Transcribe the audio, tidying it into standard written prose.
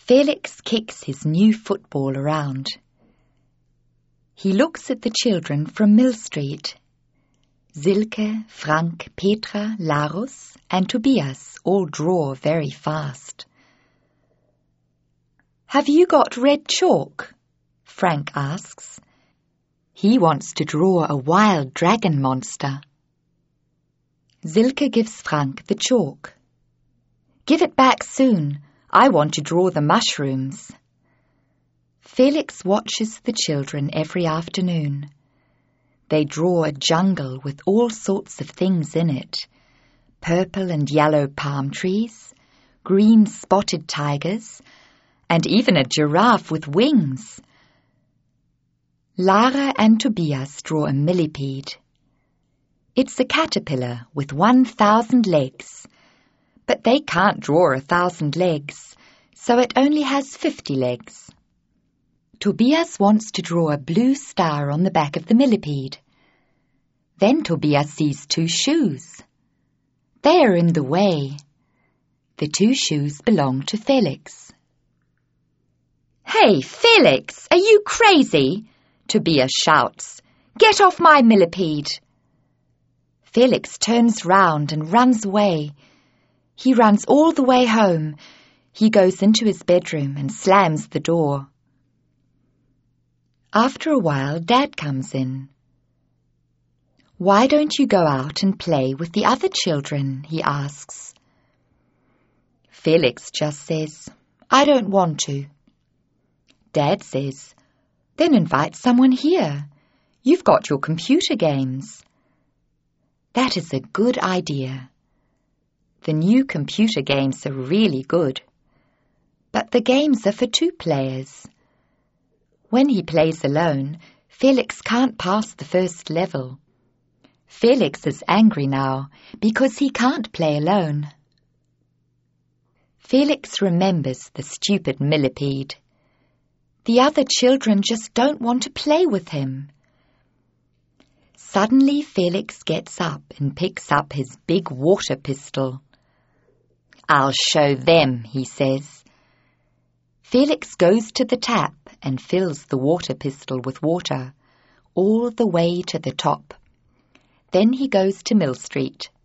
Felix kicks his new football around. He looks at the children from Mill Street. Silke, Frank, Petra, Larus and Tobias all draw very fast. "Have you got red chalk?" Frank asks. He wants to draw a wild dragon monster. Silke gives Frank the chalk. "Give it back soon. I want to draw the mushrooms." Felix watches the children every afternoon. They draw a jungle with all sorts of things in it. Purple and yellow palm trees, green spotted tigers, and even a giraffe with wings. Lara and Tobias draw a millipede. It's a caterpillar with 1,000 legs, but they can't draw 1,000 legs, so it only has 50 legs. Tobias wants to draw a blue star on the back of the millipede. Then Tobias sees 2 shoes. They are in the way. The 2 shoes belong to Felix. "Hey, Felix, are you crazy?" Tobias shouts. "Get off my millipede!" Felix turns round and runs away. He runs all the way home. He goes into his bedroom and slams the door. After a while, Dad comes in. "Why don't you go out and play with the other children?" he asks. Felix just says, "I don't want to." Dad says, "Then invite someone here. You've got your computer games." That is a good idea. The new computer games are really good. But the games are for 2 players. When he plays alone, Felix can't pass the first level. Felix is angry now because he can't play alone. Felix remembers the stupid millipede. The other children just don't want to play with him. Suddenly Felix gets up and picks up his big water pistol. "I'll show them," he says. Felix goes to the tap and fills the water pistol with water, all the way to the top. Then he goes to Mill Street.